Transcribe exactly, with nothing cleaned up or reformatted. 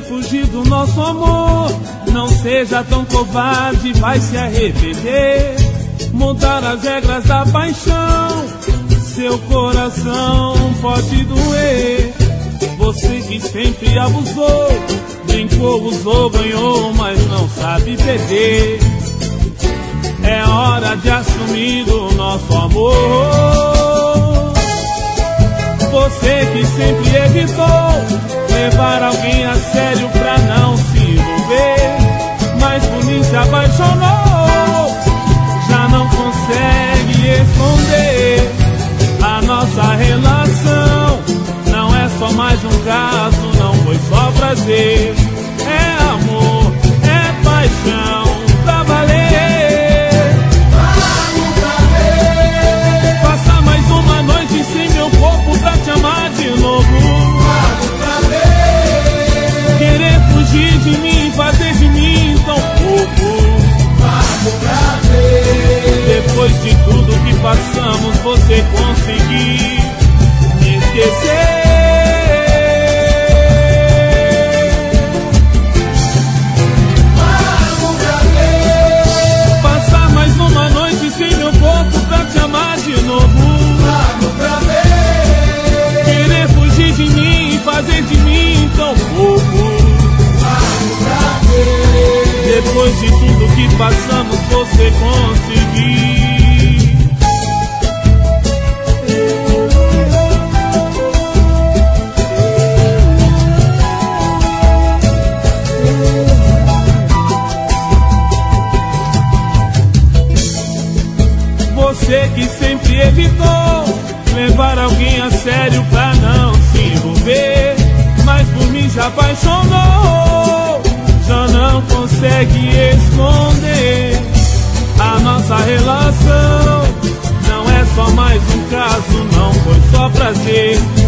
fugir do nosso amor. Não seja tão covarde, vai se arrepender. Mudar as regras da paixão, seu coração pode doer. Você que sempre abusou, brincou, usou, ganhou, mas não sabe perder. É hora de assumir o nosso amor. Você que sempre evitou levar alguém a sério pra não se envolver, mas por mim se apaixonou, já não consegue esconder. A nossa relação não é só mais um caso, não foi só prazer. É amor, é paixão, pra valer. Vamos pra ver. Passar mais uma noite sem meu corpo pra te amar de novo. Vamos pra ver. Querer fugir de mim, fazer de mim tão pouco. Vamos pra ver. Depois de tudo que passamos, você conseguir me esquecer. Vamos pra ver. Passar mais uma noite sem meu corpo pra te amar de novo. Vamos pra ver. Querer fugir de mim, fazer de mim tão pouco. Vamos pra ver. Depois de tudo que passamos, você conseguir. Você que sempre evitou levar alguém a sério pra não se envolver, mas por mim já apaixonou, já não consegue esconder. A nossa relação não é só mais um caso, não foi só prazer.